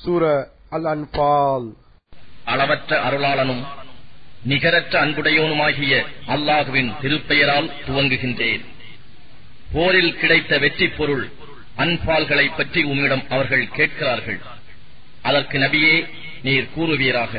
சூரா அல் அன்பால். அளவற்ற அருளாளனும் நிகரற்ற அன்புடையவனுமாகிய அல்லாஹுவின் திருப்பெயரால் துவங்குகின்றேன். போரில் கிடைத்த வெற்றி பொருள் அன்பால்களை பற்றி உம்மிடம் அவர்கள் கேட்கிறார்கள். அதற்கு நபியே, நீர் கூறுவீராக,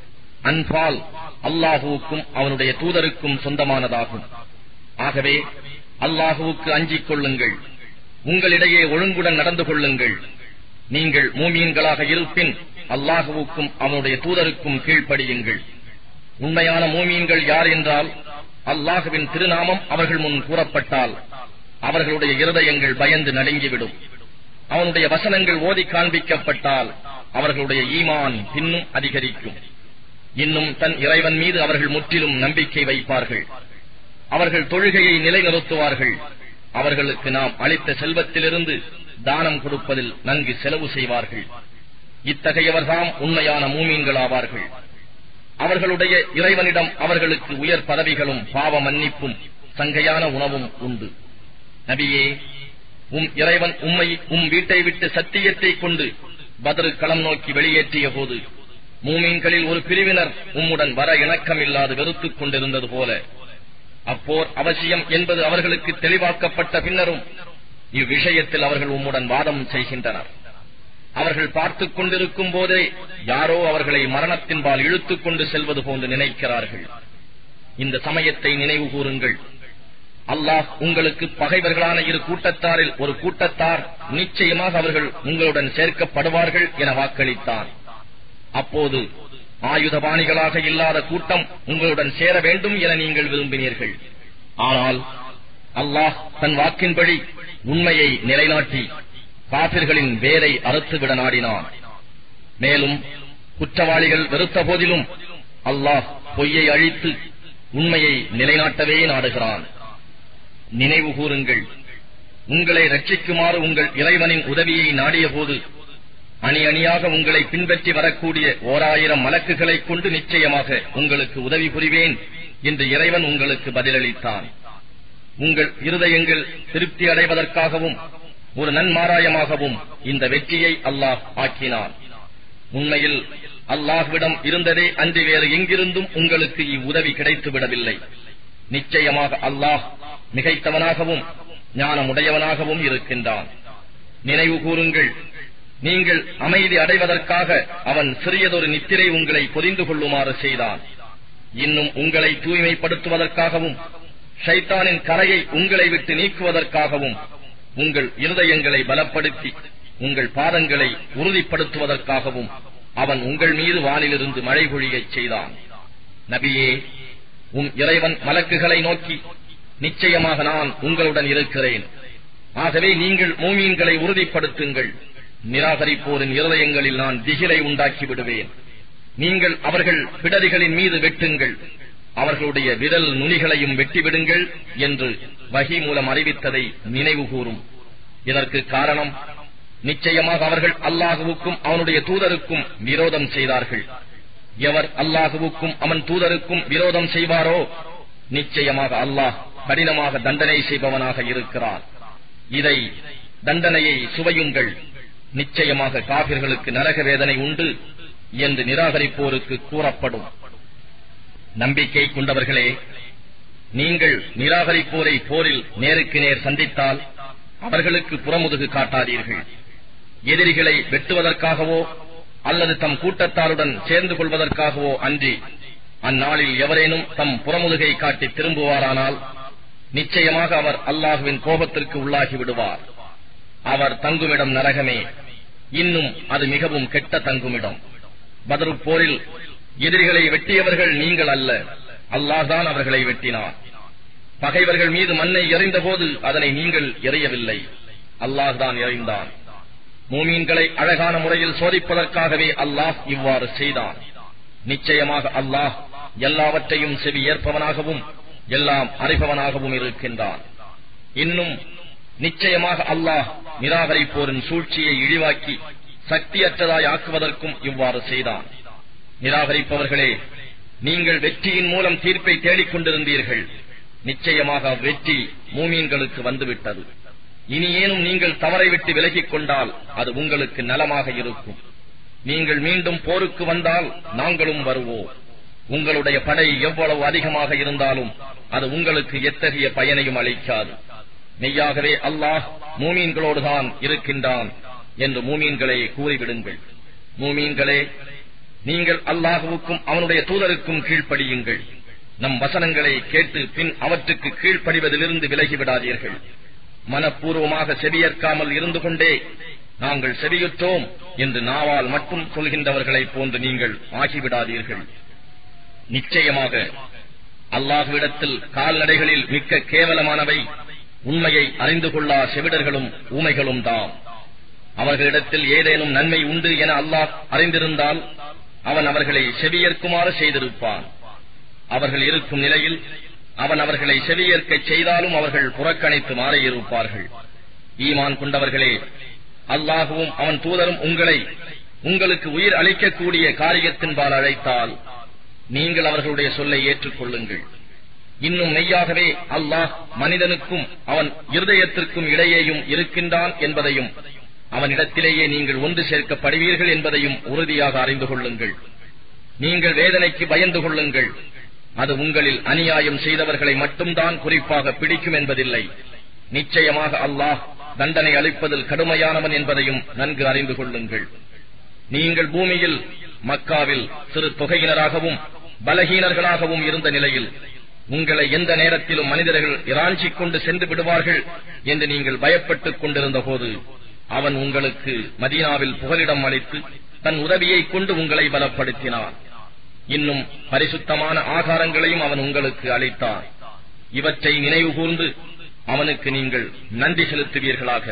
அன்பால் அல்லாஹுவுக்கும் அவனுடைய தூதருக்கும் சொந்தமானதாகும். ஆகவே அல்லாஹுவுக்கு அஞ்சிக் கொள்ளுங்கள், உங்களிடையே ஒழுங்குடன் நடந்து கொள்ளுங்கள். நீங்கள் மூமீன்களாக இருப்பின் அல்லாஹுவுக்கும் அவனுடைய தூதருக்கும் கீழ்ப்படியுங்கள். உண்மையான மூமீன்கள் யார் என்றால், அல்லாஹுவின் திருநாமம் அவர்கள் முன் கூறப்பட்டால் அவர்களுடைய இருதயங்கள் பயந்து நடுங்கிவிடும். அவனுடைய வசனங்கள் ஓதி காண்பிக்கப்பட்டால் அவர்களுடைய ஈமான் பின்னும் அதிகரிக்கும். இன்னும் தன் இறைவன் மீது அவர்கள் முற்றிலும் நம்பிக்கை வைப்பார்கள். அவர்கள் தொழுகையை நிலைநிறுத்துவார்கள். அவர்களுக்கு நாம் அளித்த செல்வத்திலிருந்து தானம் கொடுப்பதில் நன்கு செலவு செய்வார்கள். இத்தகையவர்தாம் உண்மையான மூமீன்களாவார்கள். அவர்களுடைய இறைவனிடம் அவர்களுக்கு உயர் பதவிகளும் பாவ மன்னிப்பும் சங்கையான உணவும் உண்டு. நபியே, உம் இறைவன் உம்மை வீட்டை விட்டு சத்தியத்தை கொண்டு பத்ரு களம் நோக்கி வெளியேற்றிய போது மூமீன்களில் ஒரு பிரிவினர் உம்முடன் வர இணக்கமில்லாது வெறுத்துக் கொண்டிருந்தது போல அப்போர் அவசியம் என்பது அவர்களுக்கு தெளிவாக்கப்பட்ட பின்னரும் இவ்விஷயத்தில் அவர்கள் உம்முடன் வாதம் செய்கின்றனர். அவர்கள் பார்த்துக் கொண்டிருக்கும் போதே யாரோ அவர்களை மரணத்தின்பால் இழுத்துக் கொண்டு செல்வது போன்று நினைக்கிறார்கள். இந்த சமயத்தை நினைவு கூறுங்கள். அல்லாஹ் உங்களுக்கு பகைவர்களான இரு கூட்டத்தாரில் ஒரு கூட்டத்தார் நிச்சயமாக அவர்கள் உங்களுடன் சேர்க்கப்படுவார்கள் என வாக்களித்தான். அப்போது ஆயுதபாணிகளாக இல்லாத கூட்டம் உங்களுடன் சேர வேண்டும் என நீங்கள் விரும்பினீர்கள். ஆனால் அல்லாஹ் தன் வாக்கின்படி உண்மையை நிலைநாட்டி காபிர்களின் வேரை அறுத்துவிட நாடினான். மேலும் குற்றவாளிகள் வெறுத்த போதிலும் அல்லாஹ் பொய்யை அழித்து உண்மையை நிலைநாட்டவே நாடுகிறான். நினைவு கூறுங்கள், உங்களை ரட்சிக்குமாறு உங்கள் இறைவனின் உதவியை நாடிய போது அணி அணியாக உங்களை பின்பற்றி வரக்கூடிய 1000 மலக்குகளை கொண்டு நிச்சயமாக உங்களுக்கு உதவி புரிவேன் என்று இறைவன் உங்களுக்கு பதிலளித்தான். உங்கள் இருதயங்கள் திருப்தி அடைவதற்காகவும் ஒரு நன்மாராயமாகவும் இந்த வெற்றியை அல்லாஹ் ஆக்கினான். உண்மையில் அல்லாஹ்விடம் இருந்ததே அன்றி வேறு எங்கிருந்தும் உங்களுக்கு இவ்வுதவி கிடைத்துவிடவில்லை. நிச்சயமாக அல்லாஹ் மிகைத்தவனாகவும் ஞானமுடையவனாகவும் இருக்கின்றான். நினைவு கூறுங்கள், நீங்கள் அமைதி அடைவதற்காக அவன் சிறியதொரு நித்திரை உங்களை பொதிந்து கொள்ளுமாறு செய்தான். இன்னும் உங்களை தூய்மைப்படுத்துவதற்காகவும் ஷைத்தானின் கரையை உங்களை விட்டு நீக்குவதற்காகவும் உங்கள் இருதயங்களை பலப்படுத்தி உங்கள் பாதங்களை உறுதிப்படுத்துவதற்காகவும் அவன் உங்கள் மீது வானிலிருந்து மழை பொழியச் செய்தான். நபியே, உம் இறைவன் மலக்குகளை நோக்கி, நிச்சயமாக நான் உங்களுடன் இருக்கிறேன். ஆகவே நீங்கள் மூமீன்களை உறுதிப்படுத்துங்கள். நிராகரிப்போரின் இருதயங்களில் நான் திகிலை உண்டாக்கி விடுவேன். நீங்கள் அவர்கள் பிடரிகளின் மீது வெட்டுங்கள், அவர்களுடைய விரல் நுனிகளையும் வெட்டிவிடுங்கள் என்று வஹி மூலம் அறிவித்ததை நினைவு கூறும். இதற்கு காரணம், நிச்சயமாக அவர்கள் அல்லாஹுவுக்கும் அவனுடைய தூதருக்கும் விரோதம் செய்தார்கள். எவர் அல்லாஹுவுக்கும் அவன் தூதருக்கும் விரோதம் செய்வாரோ நிச்சயமாக அல்லாஹ் கடினமாக தண்டனை செய்பவனாக இருக்கிறார். இதை தண்டனையை சுவையுங்கள். நிச்சயமாக காபிர்களுக்கு நரக வேதனை உண்டு என்று நிராகரிப்போருக்கு கூறப்படும். நம்பிக்கை கொண்டவர்களே, நீங்கள் நிராகரிப்போரை போரில் நேருக்கு நேர் சந்தித்தால் அவர்களுக்கு புறமுதுகு காட்டாதீர்கள். எதிரிகளை வெட்டுவதற்காகவோ அல்லது தம் கூட்டத்தாருடன் சேர்ந்து கொள்வதற்காகவோ அன்றி அந்நாளில் எவரேனும் தம் புறமுதுகை காட்டி திரும்புவாரானால் நிச்சயமாக அவர் அல்லாஹுவின் கோபத்திற்கு உள்ளாகி விடுவார். அவர் தங்குமிடம் நரகமே, இன்னும் அது மிகவும் கெட்ட தங்குமிடம். பத்ரு போரில் எதிரிகளை வெட்டியவர்கள் நீங்கள் அல்ல, அல்லாஹ்தான் அவர்களை வெட்டினார். பகைவர்கள் மீது மண்ணை எறிந்த போது அதனை நீங்கள் எறியவில்லை, அல்லாஹ்தான் எறிந்தான். மூமீன்களை அழகான முறையில் சோதிப்பதற்காகவே அல்லாஹ் இவ்வாறு செய்தான். நிச்சயமாக அல்லாஹ் எல்லாவற்றையும் செவி ஏற்பவனாகவும் எல்லாம் அறிபவனாகவும் இருக்கின்றான். இன்னும் நிச்சயமாக அல்லாஹ் நிராகரிப்போரின் சூழ்ச்சியை இழிவாக்கி சக்தியற்றதாய் ஆக்குவதற்கும் இவ்வாறு செய்தான். நிராகரிப்பவர்களே, நீங்கள் வெற்றியின் மூலம் தீர்ப்பை தேடிக் கொண்டிருந்தீர்கள். நிச்சயமாக வெற்றி மூமீன்களுக்கு வந்துவிட்டது. இனியேனும் நீங்கள் தவறை விட்டு விலகிக் கொண்டால் அது உங்களுக்கு நலமாக இருக்கும். நீங்கள் மீண்டும் போருக்கு வந்தால் நாங்களும் வருவோம். உங்களுடைய படை எவ்வளவு அதிகமாக இருந்தாலும் அது உங்களுக்கு எத்தகைய பயனையும் அளிக்காது. மெய்யாகவே அல்லாஹ் மூமீன்களோடுதான் இருக்கின்றான் என்று மூமீன்களே கூறிவிடுங்கள். மூமீன்களே, நீங்கள் அல்லாஹுவுக்கும் அவனுடைய தூதருக்கும் கீழ்ப்படியுங்கள். நம் வசனங்களை கேட்டு பின் அவற்றுக்கு கீழ்ப்படிவதிலிருந்து விலகிவிடாதீர்கள். மனப்பூர்வமாக செவியேற்காமல் இருந்து கொண்டே நாங்கள் செவியுற்றோம் என்று நாவால் மட்டும் சொல்கின்றவர்களைப் போன்று நீங்கள் ஆகிவிடாதீர்கள். நிச்சயமாக அல்லாஹ்விடத்தில் கால்நடைகளில் மிக்க கேவலமானவை உண்மையை அறிந்து கொள்ளா செவிடர்களும் ஊமைகளும் தாம். அவர்களிடத்தில் ஏதேனும் நன்மை உண்டு என அல்லாஹ் அறிந்திருந்தால் அவன் அவர்களை செவியேற்குமாறு செய்திருப்பான். அவர்கள் இருக்கும் நிலையில் அவன் அவர்களை செவியேற்கச் செய்தாலும் அவர்கள் புறக்கணித்து மாறியிருப்பார்கள். ஈமான் கொண்டவர்களே, அல்லாஹுவும் அவன் தூதரும் உங்களுக்கு உயிர் அளிக்கக்கூடிய காரியத்தின்பால் அழைத்தால் நீங்கள் அவர்களுடைய சொல்லை ஏற்றுக்கொள்ளுங்கள். இன்னும் மெய்யாகவே அல்லாஹ் மனிதனுக்கும் அவன் இருதயத்திற்கும் இடையேயும் இருக்கின்றான் என்பதையும் அவனிடத்திலேயே நீங்கள் ஒன்று சேர்க்கப்படுவீர்கள் என்பதையும் உறுதியாக அறிந்து கொள்ளுங்கள். நீங்கள் வேதனைக்கு பயந்து கொள்ளுங்கள். அது உங்களில் அநியாயம் செய்தவர்களை மட்டும்தான் குறிப்பாக பிடிக்கும் என்பதில்லை. நிச்சயமாக அல்லாஹ் தண்டனை அளிப்பதில் கடுமையானவன் என்பதையும் நன்கு அறிந்து கொள்ளுங்கள். நீங்கள் பூமியில் மக்காவில் சிறு தொகையினராகவும் பலகீனர்களாகவும் இருந்த நிலையில் உங்களை எந்த நேரத்திலும் மனிதர்கள் இராஞ்சிக் கொண்டு சென்று விடுவார்கள் என்று நீங்கள் பயப்பட்டுக் கொண்டிருந்த போது அவன் உங்களுக்கு மதீனாவில் புகலிடம் அளித்து தன் உதவியை கொண்டு உங்களை பலப்படுத்தினான். இன்னும் பரிசுத்தமான ஆகாரங்களையும் அவன் உங்களுக்கு அளித்தான். இவற்றை நினைவு கூர்ந்து அவனுக்கு நீங்கள் நன்றி செலுத்துவீர்களாக.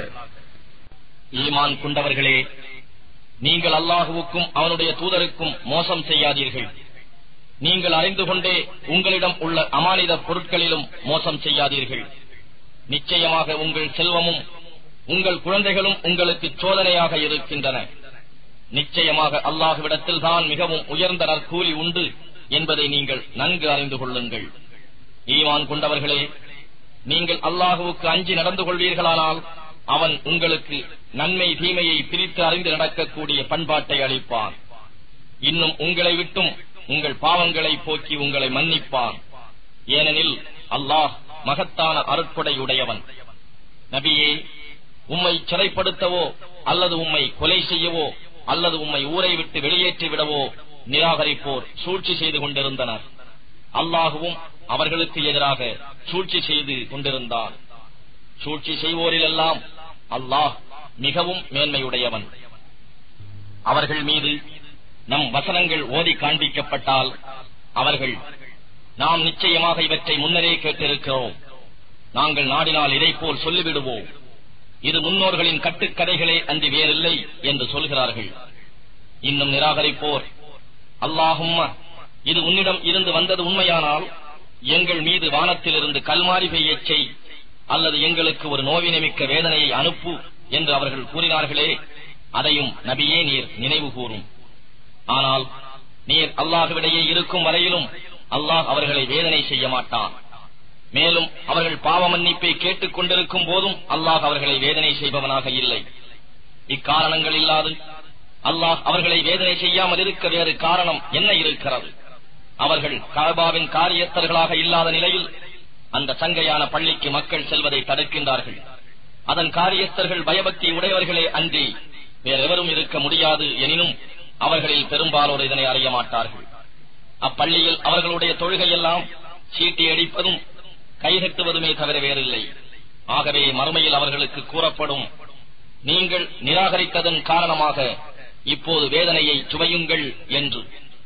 ஈமான் கொண்டவர்களே, நீங்கள் அல்லாஹுவுக்கும் அவனுடைய தூதருக்கும் மோசம் செய்யாதீர்கள். நீங்கள் அறிந்து கொண்டே உங்களிடம் உள்ள அமானித பொருட்களிலும் மோசம் செய்யாதீர்கள். நிச்சயமாக உங்கள் செல்வமும் உங்கள் குழந்தைகளும் உங்களுக்கு சோதனையாக இருக்கின்றன. நிச்சயமாக அல்லாஹுவிடத்தில் தான் மிகவும் உயர்ந்த நற்கூலி உண்டு என்பதை நீங்கள் நன்கு அறிந்து கொள்ளுங்கள். ஈமான் கொண்டவர்களே, நீங்கள் அல்லாஹுவுக்கு அஞ்சி நடந்து கொள்வீர்களானால் அவன் உங்களுக்கு நன்மை தீமையை பிரித்து அறிந்து நடக்கக்கூடிய பண்பாட்டை அளிப்பான். இன்னும் உங்களை விட்டும் உங்கள் பாவங்களை போக்கி உங்களை மன்னிப்பான். ஏனெனில் அல்லாஹ் மகத்தான அருட்கொடையுடையவன். நபியே, உம்மை சிறைப்படுத்தவோ அல்லது உம்மை கொலை செய்யவோ அல்லது உம்மை ஊரை விட்டு வெளியேற்றி விடவோ நிராகரிப்போர் சூழ்ச்சி செய்து கொண்டிருந்தனர். அல்லாஹுவும் அவர்களுக்கு எதிராக சூழ்ச்சி செய்து கொண்டிருந்தான். சூழ்ச்சி செய்வோரிலெல்லாம் அல்லாஹ் மிகவும் மேன்மையுடையவன். அவர்கள் மீது நம் வசனங்கள் ஓதி காண்பிக்கப்பட்டால் அவர்கள், நாம் நிச்சயமாக இவற்றை முன்னரே கேட்டிருக்கிறோம், நாங்கள் நாடினால் இதைப்போல் சொல்லிவிடுவோம், இது முன்னோர்களின் கட்டுக்கதைகளே அன்றி வேறில்லை என்று சொல்கிறார்கள். இன்னும் நிராகரிப்போர், அல்லாஹும்ம, இது உன்னிடம் இருந்து வந்தது உண்மையானால் எங்கள் மீது வானத்திலிருந்து கல்மாரி பெய்யச் செய் அல்லது எங்களுக்கு ஒரு நோவினைமிக்க வேதனையை அனுப்பு என்று அவர்கள் கூறினார்களே, அதையும் நபியே நீர் நினைவு கூறும். ஆனால் நீர் அல்லாஹ்விடையே இருக்கும் வரையிலும் அல்லாஹ் அவர்களை வேதனை செய்ய மாட்டான். மேலும் அவர்கள் பாவ மன்னிப்பை கேட்டுக் கொண்டிருக்கும் போதும் அல்லாஹ் அவர்களை வேதனை செய்பவனாக இல்லை. இக்காரணங்கள் இல்லாது அல்லாஹ் அவர்களை வேதனை செய்யாமல் இருக்க வேறு காரணம் என்ன இருக்கிறது? அவர்கள் கஅபாவின் காரியஸ்தர்களாக இல்லாத நிலையில் அந்த சங்கையான பள்ளிக்கு மக்கள் செல்வதை தடுக்கின்றார்கள். அதன் காரியஸ்தர்கள் பயபக்தி உடையவர்களே அன்றி வேறெவரும் இருக்க முடியாது. எனினும் அவர்களில் பெரும்பாலோர் இதனை அறிய மாட்டார்கள். அப்பள்ளியில் அவர்களுடைய தொழுகையெல்லாம் சீட்டி அடிப்பதும் கைகட்டுவதுமே தவிர வேறில்லை. ஆகவே மறுமையில் அவர்களுக்கு கூறப்படும், நீங்கள் நிராகரித்ததன் காரணமாக இப்போது வேதனையை சுவையுங்கள் என்று.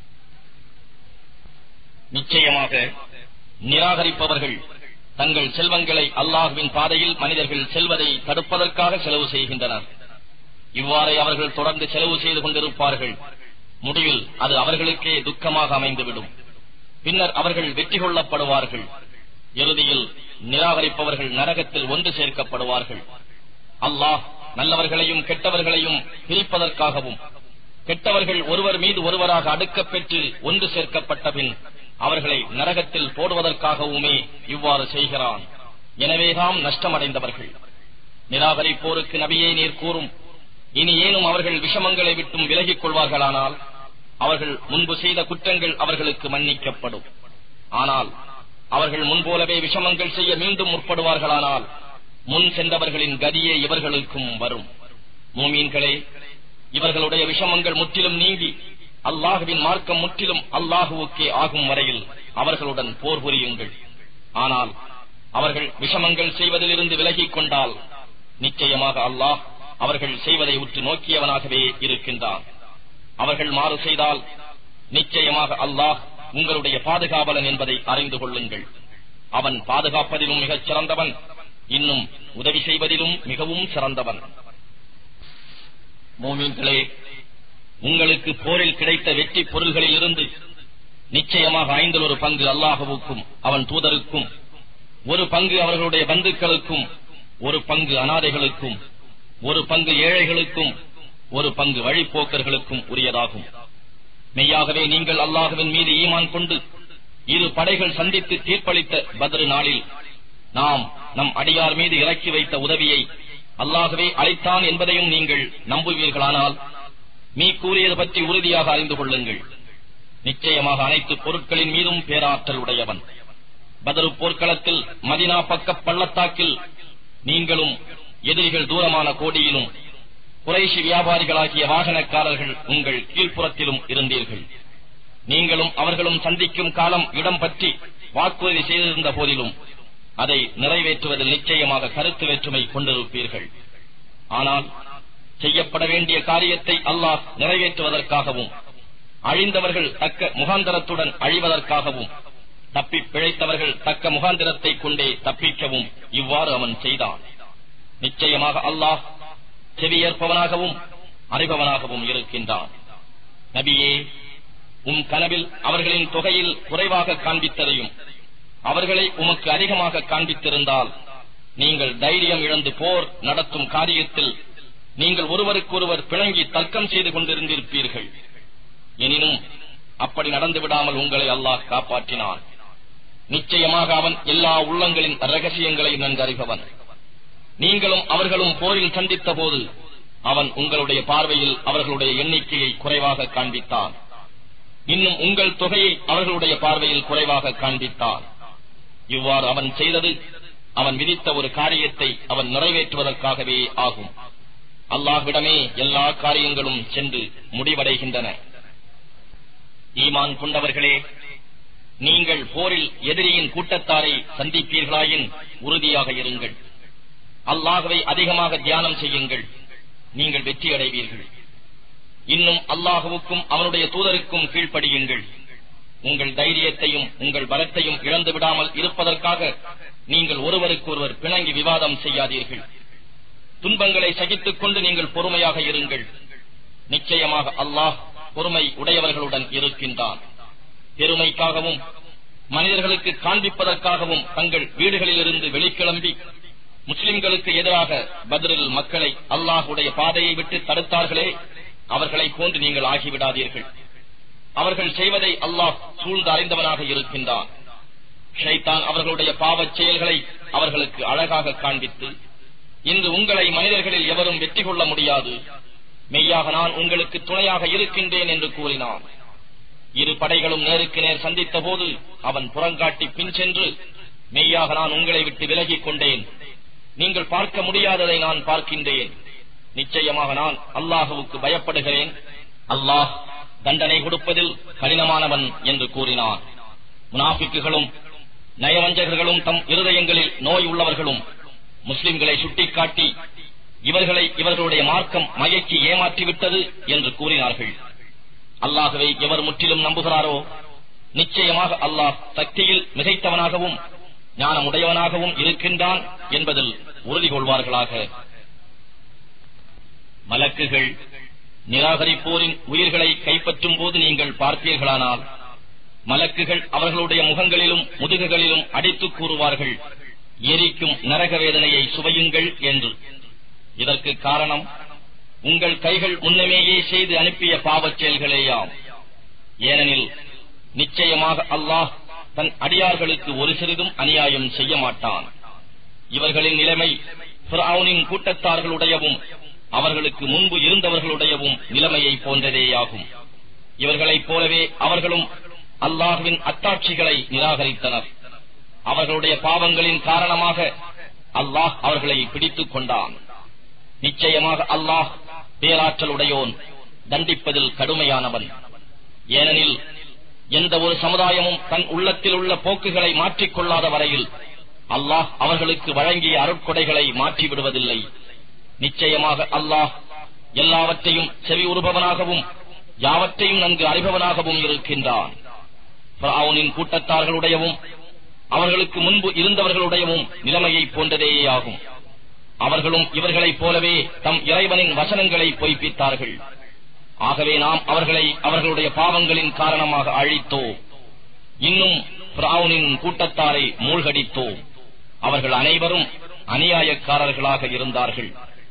நிச்சயமாக நிராகரிப்பவர்கள் தங்கள் செல்வங்களை அல்லாஹ்வின் பாதையில் மனிதர்கள் செல்வதை தடுப்பதற்காக செலவு செய்கின்றனர். இவ்வாறே அவர்கள் தொடர்ந்து செலவு செய்து கொண்டிருப்பார்கள். முடிவில் அது அவர்களுக்கே துக்கமாக அமைந்துவிடும். பின்னர் அவர்கள் வெற்றி கொள்ளப்படுவார்கள். இறுதியில் நிராகரிப்பவர்கள் நரகத்தில் ஒன்று சேர்க்கப்படுவார்கள். அல்லாஹ் நல்லவர்களையும் கெட்டவர்களையும் பிரிப்பதற்காகவும் கெட்டவர்கள் ஒருவர் மீது ஒருவராக அடுக்கப் பெற்று ஒன்று சேர்க்கப்பட்ட பின் அவர்களை நரகத்தில் போடுவதற்காகவுமே இவ்வாறு செய்கிறான். எனவேதாம் நஷ்டமடைந்தவர்கள். நிராகரிப்போருக்கு நபியே நீர் கூறும், இனி ஏனும் அவர்கள் விஷமங்களை விட்டும் விலகிக் கொள்வார்களானால் அவர்கள் முன்பு செய்த குற்றங்கள் அவர்களுக்கு மன்னிக்கப்படும். ஆனால் அவர்கள் முன்போலவே விஷமங்கள் செய்ய மீண்டும் முற்படுவார்களானால் முன் சென்றவர்களின் கதியே இவர்களுக்கும் வரும். மூமீன்களே, இவர்களுடைய விஷமங்கள் முற்றிலும் நீங்கி அல்லாஹுவின் மார்க்கம் முற்றிலும் அல்லாஹுவுக்கே ஆகும் வரையில் அவர்களுடன் போர் புரியுங்கள். ஆனால் அவர்கள் விஷமங்கள் செய்வதிலிருந்து விலகிக் கொண்டால் நிச்சயமாக அல்லாஹ் அவர்கள் செய்வதை உற்று நோக்கியவனாகவே இருக்கின்றான். அவர்கள் மாறு செய்தால் நிச்சயமாக அல்லாஹ் உங்களுடைய பாதுகாவலன் என்பதை அறிந்து கொள்ளுங்கள். அவன் பாதுகாப்பதிலும் மிகச் சிறந்தவன், இன்னும் உதவி செய்வதிலும் மிகவும் சிறந்தவன். மூமின்களே, உங்களுக்கு போரில் கிடைத்த வெற்றி பொருள்களில் இருந்து நிச்சயமாக 5 பங்கு அல்லாஹுவுக்கும் அவன் தூதருக்கும், 1 பங்கு அவர்களுடைய பந்துக்களுக்கும், 1 பங்கு அனாதைகளுக்கும், 1 பங்கு ஏழைகளுக்கும், 1 பங்கு வழிப்போக்கர்களுக்கும் உரியதாகும். மெய்யாகவே நீங்கள் அல்லாஹுவின் மீது ஈமான் கொண்டு 2 படைகள் சந்தித்து தீர்ப்பளித்த பத்ர் நாளில் நாம் நம் அடியார் மீது இறக்கி வைத்த உதவியை அல்லாஹுவே அளித்தான் என்பதையும் நீங்கள் நம்புவீர்களானால் நீ கூறியது பற்றி உறுதியாக அறிந்து கொள்ளுங்கள். நிச்சயமாக அனைத்து பொருட்களின் மீதும் பேராற்றல் உடையவன். பத்ர் போர்க்களத்தில் மதீனா பக்க பள்ளத்தாக்கில் நீங்களும் எதிரிகள் தூரமான கோடியிலும் குறைஷி வியாபாரிகளாகிய வாகனக்காரர்கள் உங்கள் கீழ்ப்புறத்திலும் இருந்தீர்கள். நீங்களும் அவர்களும் சந்திக்கும் காலம் இடம் பற்றி வாக்குறுதி செய்திருந்த போதிலும் அதை நிறைவேற்றுவதில் நிச்சயமாக கருத்து வேற்றுமை கொண்டிருப்பீர்கள். ஆனால் செய்யப்பட வேண்டிய காரியத்தை அல்லாஹ் நிறைவேற்றுவதற்காகவும் அழிந்தவர்கள் தக்க முகாந்திரத்துடன் அழிவதற்காகவும் தப்பி பிழைத்தவர்கள் தக்க முகாந்திரத்தை கொண்டே தப்பிக்கவும் இவ்வாறு அவன் செய்தான். நிச்சயமாக அல்லாஹ் செவியேற்பவனாகவும் அறிபவனாகவும் இருக்கின்றான். நபியே, கனவில் அவர்களின் தொகையில் குறைவாக காண்பித்ததையும் அவர்களை உமக்கு அதிகமாக காண்பித்திருந்தால் நீங்கள் தைரியம் இழந்து போர் நடத்தும் காரியத்தில் நீங்கள் ஒருவருக்கொருவர் பிணங்கி தர்க்கம் செய்து கொண்டிருந்திருப்பீர்கள். எனினும் அப்படி நடந்துவிடாமல் உங்களை அல்லாஹ் காப்பாற்றினான். நிச்சயமாக அவன் எல்லா உள்ளங்களின் ரகசியங்களையும் நன்கறிபவன். நீங்களும் அவர்களும் போரில் சந்தித்த போது அவன் உங்களுடைய பார்வையில் அவர்களுடைய எண்ணிக்கையை குறைவாக காண்பித்தான். இன்னும் உங்கள் தொகையை அவர்களுடைய பார்வையில் குறைவாக காண்பித்தான். இவ்வாறு அவன் செய்தது அவன் விதித்த ஒரு காரியத்தை அவன் நிறைவேற்றுவதற்காகவே ஆகும். அல்லாஹ்விடமே எல்லா காரியங்களும் சென்று முடிவடைகின்றன. ஈமான் கொண்டவர்களே, நீங்கள் போரில் எதிரியின் கூட்டத்தாரை சந்திப்பீர்களாயின் உறுதியாக இருங்கள். அல்லாஹ்வை அதிகமாக தியானம் செய்யுங்கள், நீங்கள் வெற்றி அடைவீர்கள். இன்னும் அல்லாஹுவுக்கும் அவனுடைய தூதருக்கும் கீழ்ப்படியுங்கள். உங்கள் தைரியத்தையும் உங்கள் பலத்தையும் இழந்து விடாமல் இருப்பதற்காக நீங்கள் ஒருவருக்கொருவர் பிணங்கி விவாதம் செய்யாதீர்கள். துன்பங்களை சகித்துக் கொண்டு நீங்கள் பொறுமையாக இருங்கள். நிச்சயமாக அல்லாஹ் பொறுமை உடையவர்களுடன் இருக்கின்றான். பெருமைக்காகவும் மனிதர்களுக்கு காண்பிப்பதற்காகவும் தங்கள் வீடுகளிலிருந்து வெளிக்கிளம்பி முஸ்லிம்களுக்கு எதிராக பத்ரில் மக்களை அல்லாஹுடைய பாதையை விட்டு தடுத்தார்களே, அவர்களை போன்று நீங்கள் ஆகிவிடாதீர்கள். அவர்கள் செய்வதை அல்லாஹ் சூழ்ந்து அறிந்தவனாக இருக்கின்றான். ஷைத்தான் அவர்களுடைய பாவச் செயல்களை அவர்களுக்கு அழகாக காண்பித்து, இன்று உங்களை மனிதர்களில் எவரும் வெற்றி கொள்ள முடியாது, மெய்யாக நான் உங்களுக்கு துணையாக இருக்கின்றேன் என்று கூறினான். 2 படைகளும் நேருக்கு நேர் சந்தித்த போது அவன் புறங்காட்டி பின் சென்று, மெய்யாக நான் உங்களை விட்டு விலகிக் கொண்டேன், நீங்கள் பார்க்க முடியாததை நான் பார்க்கின்றேன், நிச்சயமாக நான் அல்லாஹுவுக்கு பயப்படுகிறேன், அல்லாஹ் தண்டனை கொடுப்பதில் கடினமானவன் என்று கூறினான். முனாஃபிக்குகளும் நயவஞ்சகர்களும் தம் இருதயங்களில் நோய் உள்ளவர்களும் முஸ்லிம்களை சுட்டிக்காட்டி இவர்களை இவர்களுடைய மார்க்கம் மயக்கி ஏமாற்றிவிட்டது என்று கூறினார்கள். அல்லாஹ்வை எவர் முற்றிலும் நம்புகிறாரோ நிச்சயமாக அல்லாஹ் சக்தியில் மிகைத்தவனாகவும் ஞானமுடையவனாகவும் இருக்கின்றான் என்பதில் உறுதி கொள்வார்களாக. மலக்குகள் நிராகரிப்போரின் உயிர்களை கைப்பற்றும் போது நீங்கள் பார்த்தீர்களானால் மலக்குகள் அவர்களுடைய முகங்களிலும் முதுகுகளிலும் அடித்துக் கூறுவார்கள், எரிக்கும் நரக வேதனையை சுவையுங்கள் என்று. இதற்கு காரணம் உங்கள் கைகள் முன்னமேயே செய்து அனுப்பிய பாவச் செயல்களேயாம். ஏனெனில் நிச்சயமாக அல்லாஹ் தன் அடியார்களுக்கு ஒரு சிறிதும் அநியாயம் செய்ய மாட்டான். இவர்களின் நிலைமை ஃபிர்அவுனின் கூட்டத்தார்களுடையவும் அவர்களுக்கு முன்பு இருந்தவர்களுடையவும் நிலைமையை போன்றதேயாகும். இவர்களைப் போலவே அவர்களும் அல்லாஹ்வின் அத்தாட்சிகளை நிராகரித்தனர். அவர்களுடைய பாவங்களின் காரணமாக அல்லாஹ் அவர்களை பிடித்துக் கொண்டான். நிச்சயமாக அல்லாஹ் பேராற்றலுடையோன், தண்டிப்பதில் கடுமையானவன். ஏனெனில் எந்த ஒரு சமுதாயமும் தன் உள்ளத்தில் உள்ள போக்குகளை மாற்றிக்கொள்ளாத வரையில் அல்லாஹ் அவர்களுக்கு வழங்கிய அருட்கொடைகளை மாற்றிவிடுவதில்லை. நிச்சயமாக அல்லாஹ் எல்லாவற்றையும் செவி உறுபவனாகவும் யாவற்றையும் நன்கு அறிபவனாகவும் இருக்கின்றான். ஃபிரௌனின் கூட்டத்தார்களுடையவும் அவர்களுக்கு முன்பு இருந்தவர்களுடையவும் நிலைமையை போன்றதேயாகும். அவர்களும் இவர்களைப் போலவே தம் இறைவனின் வசனங்களை பொய்ப்பித்தார்கள். ஆகவே நாம் அவர்களை அவர்களுடைய பாவங்களின் காரணமாக அழித்தோம். இன்னும் ஃபிரௌனின் கூட்டத்தாரை மூழ்கடித்தோம். அவர்கள் அனைவரும் அநியாயக்காரர்களாக இருந்தார்கள்.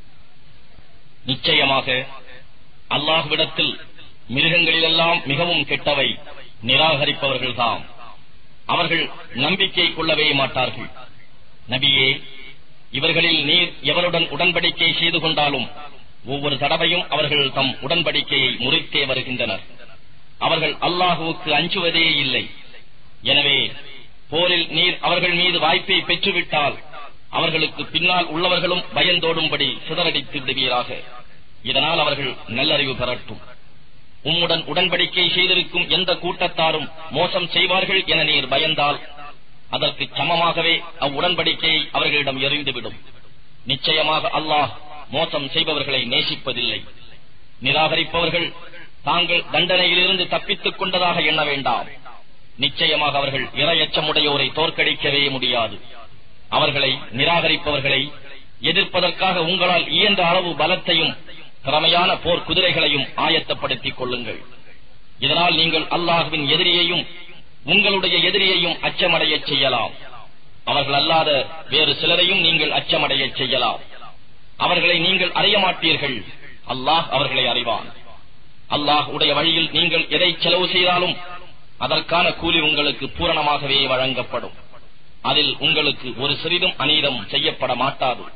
நிச்சயமாக அல்லாஹ்விடத்தில் மிருகங்களிலெல்லாம் மிகவும் கெட்டவை நிராகரிப்பவர்கள்தாம். அவர்கள் நம்பிக்கை கொள்ளவே மாட்டார்கள். நபியே, இவர்களில் நீர் எவருடன் உடன்படிக்கை செய்து கொண்டாலும் ஒவ்வொரு தடவையும் அவர்கள் தம் உடன்படிக்கையை முறித்தே வருகின்றனர். அவர்கள் அல்லாஹுவுக்கு அஞ்சுவதே இல்லை. எனவே போரில் நீர் அவர்கள் மீது வாய்ப்பை பெற்றுவிட்டால் அவர்களுக்கு பின்னால் உள்ளவர்களும் பயந்தோடும்படி சிதறடித்து விடுவீராக. இதனால் அவர்கள் நல்லறிவு பெறட்டும். உம்முடன் உடன்படிக்கை செய்திருக்கும் எந்த கூட்டத்தாரும் மோசம் செய்வார்கள் என நீர் பயந்தால் அதற்கு சமமாகவே அவ்வுடன்படிக்கையை அவர்களிடம் எறிந்துவிடும். நிச்சயமாக அல்லாஹ் மோசம் செய்பவர்களை நேசிப்பதில்லை. நிராகரிப்பவர்கள் தாங்கள் தண்டனையிலிருந்து தப்பித்துக் கொண்டதாக எண்ண வேண்டாம். நிச்சயமாக அவர்கள் இரையச்சமுடையோரை தோற்கடிக்கவே முடியாது. அவர்களை நிராகரிப்பவர்களை எதிர்ப்பதற்காக உங்களால் இயன்ற அளவு பலத்தையும் திறமையான போர் குதிரைகளையும் ஆயத்தப்படுத்திக் கொள்ளுங்கள். இதனால் நீங்கள் அல்லாஹ்வின் எதிரியையும் உங்களுடைய எதிரியையும் அச்சமடையச் செய்யலாம். அவர்கள் அல்லாத வேறு சிலரையும் நீங்கள் அச்சமடையச் செய்யலாம். அவர்களை நீங்கள் அறிய மாட்டீர்கள். அல்லாஹ் அவர்களை அறிவான். அல்லாஹ் உடைய வழியில் நீங்கள் எதை செலவு செய்தாலும் அதற்கான கூலி உங்களுக்கு பூரணமாகவே வழங்கப்படும். அதில் உங்களுக்கு ஒரு சிறிதும் அநீதம் செய்யப்பட மாட்டாது.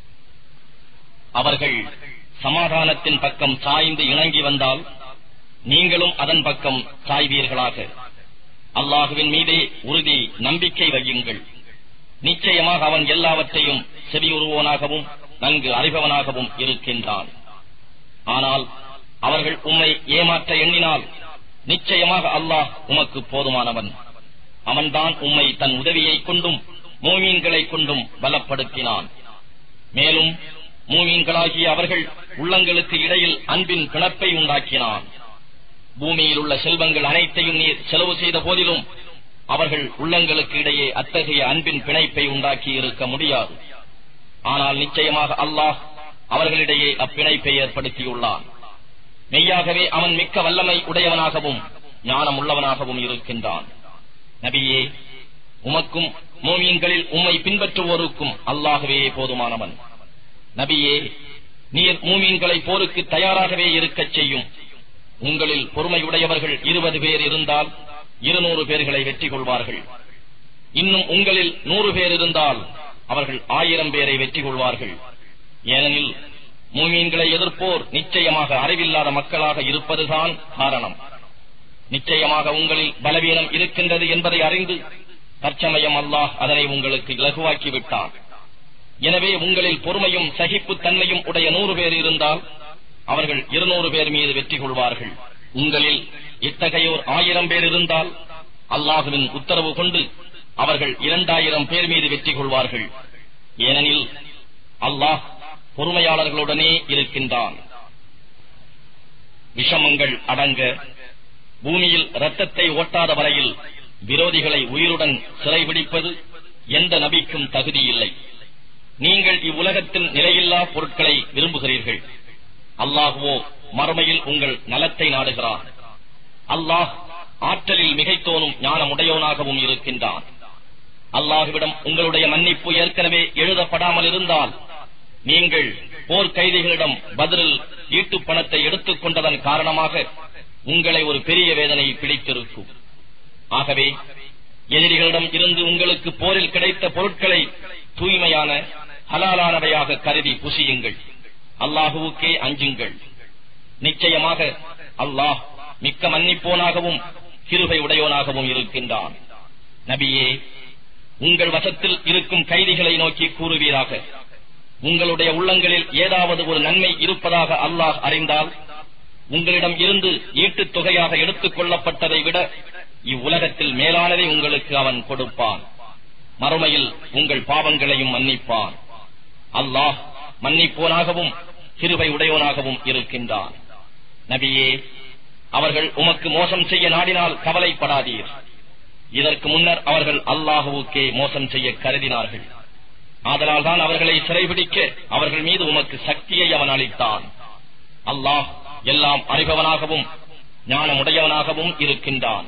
அவர்கள் சமாதானத்தின் பக்கம் சாய்ந்து இணங்கி வந்தால் நீங்களும் அதன் பக்கம் சாய்வீர்களாக. அல்லாஹுவின் மீதே உறுதி நம்பிக்கை வையுங்கள். நிச்சயமாக அவன் எல்லாவற்றையும் செவியுறுவோனாகவும் நன்கு அறிபவனாகவும் இருக்கின்றான். ஆனால் அவர்கள் உம்மை ஏமாற்ற எண்ணினால் நிச்சயமாக அல்லாஹ் உமக்கு போதுமானவன். அவன்தான் உம்மை தன் உதவியை கொண்டும் மூமீன்களை கொண்டும் பலப்படுத்தினான். மேலும் மூமீன்களாகிய அவர்கள் உள்ளங்களுக்கு இடையில் அன்பின் பிணப்பை உண்டாக்கினான். பூமியில் உள்ள செல்வங்கள் அனைத்தையும் நீர் செலவு செய்த போதிலும் அவர்கள் உள்ளங்களுக்கு இடையே அத்தகைய அன்பின் பிணைப்பை உண்டாக்கி இருக்க முடியாது. ஆனால் நிச்சயமாக அல்லாஹ் அவர்களிடையே அப்பிணைப்பை ஏற்படுத்தியுள்ளான். மெய்யாகவே அவன் மிக்க வல்லமை உடையவனாகவும் ஞானம் உள்ளவனாகவும் இருக்கின்றான். நபியே, உமக்கும் மூமீன்களில் உம்மை பின்பற்றுவோருக்கும் அல்லாஹ்வே போதுமானவன். நபியே, நீர் மூமீன்களை போருக்கு தயாராகவே இருக்கச் செய்யும். உங்களில் பொறுமையுடையவர்கள் 20 பேர் இருந்தால் 200 பேர்களை வெற்றி கொள்வார்கள். இன்னும் உங்களில் 100 பேர் இருந்தால் அவர்கள் 1000 பேரை வெற்றி கொள்வார்கள். ஏனெனில் மூமீன்களை எதிர்ப்போர் நிச்சயமாக அறிவில்லாத மக்களாக இருப்பதுதான் காரணம். நிச்சயமாக உங்களில் பலவீனம் இருக்கின்றது என்பதை அறிந்து தற்சமயம் அல்லாஹ் அதனை உங்களுக்கு இலகுவாக்கிவிட்டான். எனவே உங்களில் பொறுமையும் சகிப்புத் தன்மையும் உடைய 100 பேர் இருந்தால் அவர்கள் 200 பேர் மீது வெற்றி கொள்வார்கள். உங்களில் இத்தகையோர் 1000 பேர் இருந்தால் அல்லாஹுவின் உத்தரவு கொண்டு அவர்கள் 2000 பேர் மீது வெற்றி கொள்வார்கள். ஏனெனில் அல்லாஹ் பொறுமையாளர்களுடனே இருக்கின்றான். விஷமங்கள் அடங்க பூமியில் இரத்தத்தை ஓட்டாத வரையில் விரோதிகளை உயிருடன் சிறைபிடிப்பது எந்த நபிக்கும் தகுதியில்லை. நீங்கள் இவ்வுலகத்தில் நிலையில்லா பொருட்களை விரும்புகிறீர்கள். அல்லாஹுவோ மறுமையில் உங்கள் நலத்தை நாடுகிறான். அல்லாஹ் ஆற்றலில் மிகைத்தோனும் ஞானமுடையவனாகவும் இருக்கின்றான். அல்லாஹுவிடம் உங்களுடைய மன்னிப்பு ஏற்கனவே எழுதப்படாமல் இருந்தால் நீங்கள் போர் கைதிகளிடம் பதிலில் ஈட்டு பணத்தை எடுத்துக் கொண்டதன் காரணமாக உங்களை ஒரு பெரிய வேதனை பிடித்திருக்கும். ஆகவே எதிரிகளிடம் இருந்து உங்களுக்கு போரில் கிடைத்த பொருட்களை தூய்மையான ஹலாலானவையாக கருதி புசியுங்கள். அல்லாஹுவுக்கே அஞ்சுங்கள். நிச்சயமாக அல்லாஹ் மிக்க மன்னிப்போனாகவும் கிருபை உடையோனாகவும் இருக்கின்றான். நபியே, உங்கள் வசத்தில் இருக்கும் கைதிகளை நோக்கி கூறுவீராக, உங்களுடைய உள்ளங்களில் ஏதாவது ஒரு நன்மை இருப்பதாக அல்லாஹ் அறிந்தால் உங்களிடம் இருந்து ஈட்டுத் தொகையாக எடுத்துக் கொள்ளப்பட்டதை விட இவ்வுலகத்தில் மேலானதை உங்களுக்கு அவன் கொடுப்பான். மறுமையில் உங்கள் பாவங்களையும் மன்னிப்பான். அல்லாஹ் மன்னிப்போனாகவும் கிருபை உடையோனாகவும் இருக்கின்றான். நபியே, அவர்கள் உமக்கு மோசம் செய்ய நாடினால் கவலைப்படாதீர். இதற்கு முன்னர் அவர்கள் அல்லாஹுவுக்கே மோசம் செய்ய கருதினார்கள். ஆதலால் தான் அவர்களை சிறைபிடிக்க அவர்கள் மீது உமக்கு சக்தியை அவன் அளித்தான். அல்லாஹ் எல்லாம் அறிபவனாகவும் ஞானமுடையவனாகவும் இருக்கின்றான்.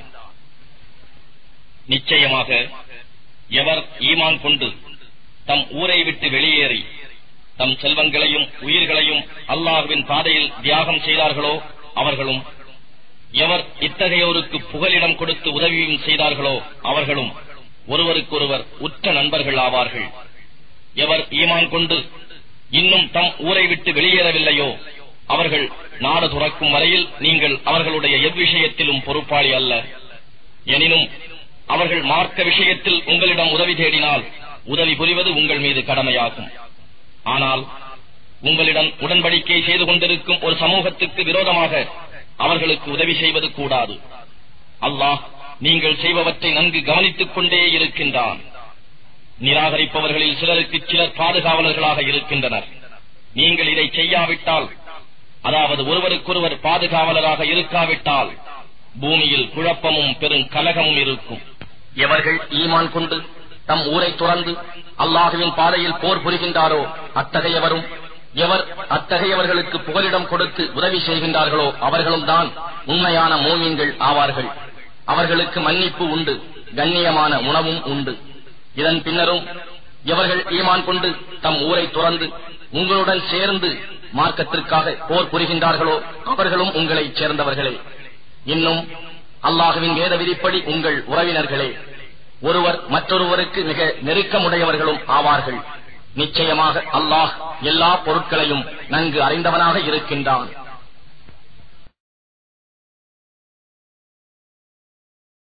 நிச்சயமாக எவர் ஈமான் கொண்டு தம் ஊரை விட்டு வெளியேறி தம் செல்வங்களையும் உயிர்களையும் அல்லாஹ்வின் பாதையில் தியாகம் செய்தார்களோ அவர்களும், எவர் இத்தகையோருக்கு புகலிடம் கொடுத்து உதவியும் செய்தார்களோ அவர்களும் ஒருவருக்கொருவர் உற்ற நண்பர்கள் ஆவார்கள். எவர் ஈமான் கொண்டு இன்னும் தம் ஊரை விட்டு வெளியேறவில்லையோ அவர்கள் நாடு துறக்கும் வரையில் நீங்கள் அவர்களுடைய எவ்விஷயத்திலும் பொறுப்பாளி அல்ல. எனினும் அவர்கள் மார்க்க விஷயத்தில் உங்களிடம் உதவி தேடினால் உதவி புரிவது உங்கள் மீது கடமையாகும். ஆனால் உங்களிடம் உடன்படிக்கை செய்து கொண்டிருக்கும் ஒரு சமூகத்துக்கு விரோதமாக அவர்களுக்கு உதவி செய்வது கூடாது. அல்லாஹ் நீங்கள் செய்பவற்றை நன்கு கவனித்துக் கொண்டே இருக்கின்றான். நிராகரிப்பவர்களில் சிலருக்கு சிலர் பாதுகாவலர்களாக இருக்கின்றனர். நீங்கள் இதை செய்யாவிட்டால், அதாவது ஒருவருக்கொருவர் பாதுகாவலராக இருக்காவிட்டால் பூமியில் குழப்பமும் பெரும் கலகமும் இருக்கும். எவர்கள் ஈமான் கொண்டு தம் ஊரை துறந்து அல்லாஹுவின் பாதையில் போர் புரிகின்றாரோ அத்தகையவரும், எவர் அத்தகையவர்களுக்கு புகலிடம் கொடுத்து உதவி செய்கின்றார்களோ அவர்களும் தான் உண்மையான மூமீன்கள் ஆவார்கள். அவர்களுக்கு மன்னிப்பு உண்டு, கண்ணியமான உணவும் உண்டு. இதன் பின்னரும் எவர்கள் ஈமான் கொண்டு தம் ஊரை துறந்து உங்களுடன் சேர்ந்து மார்க்கத்திற்காக போர் புரிகின்றார்களோ அவர்களும் உங்களைச் சேர்ந்தவர்களே. இன்னும் அல்லாஹுவின் வேத விதிப்படி உங்கள் உறவினர்களே. ஒருவர் மற்றொருவருக்கு மிக நெருக்கமுடையவர்களும் ஆவார்கள். நிச்சயமாக அல்லாஹ் எல்லா பொருட்களையும் நன்கு அறிந்தவனாக இருக்கின்றான்.